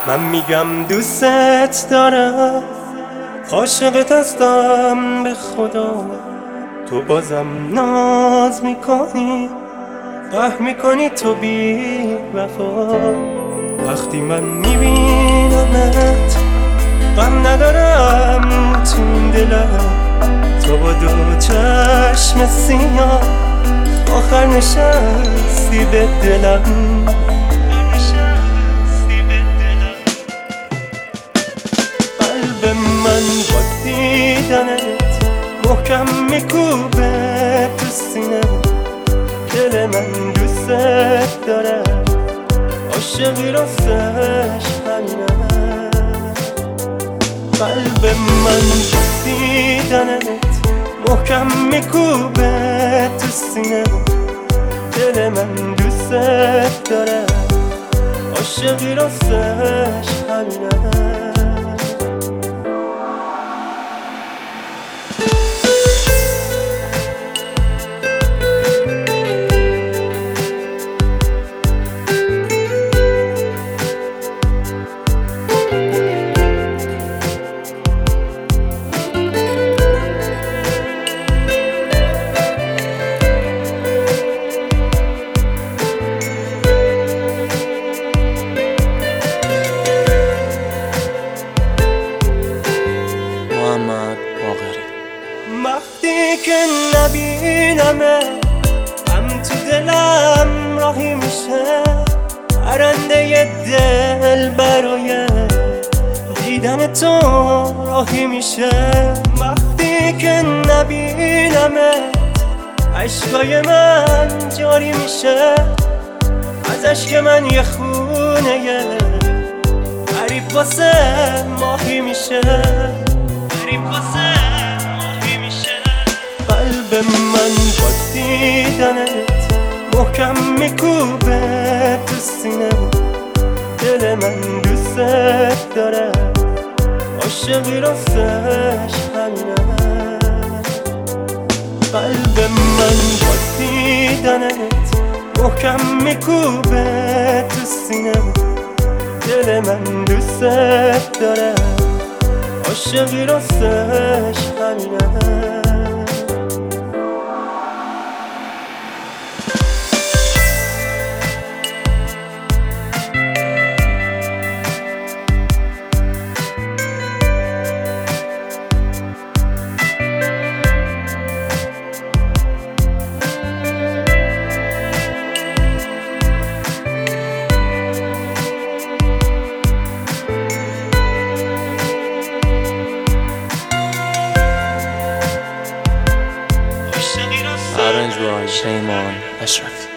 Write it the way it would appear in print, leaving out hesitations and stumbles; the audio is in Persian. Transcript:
من میگم دوست دارم، عاشقت هستم به خدا. تو بازم ناز میکنی، میکنی تو بی وفا. وقتی من میبینمت غم ندارم تو این دلم. تو با دو چشم سیاه آخر نشستی به دلم. قلب من با دیدنت محکم میکوبه تو سینه. دل من دوست داره، عاشقی راستش همینه. قلب من با دیدنت محکم میکوبه تو سینه. دل من دوست داره، عاشقی راستش همینه. وقتی که نبینمه هم تو دلم راهی میشه. پرنده دل برای دیدن تو راهی میشه. وقتی که نبینمت عشقای من جاری میشه. از عشق من یه خونه غریب واسه ماهی میشه. قلب من با دیدنت محکم میکوبه تو سینه. دل من دوست داره، عاشقی راستش همینه. قلب من با دیدنت محکم میکوبه تو سینه. دل من دوست داره، عاشقی راستش همینه. Arranged by Shayman Ashraf.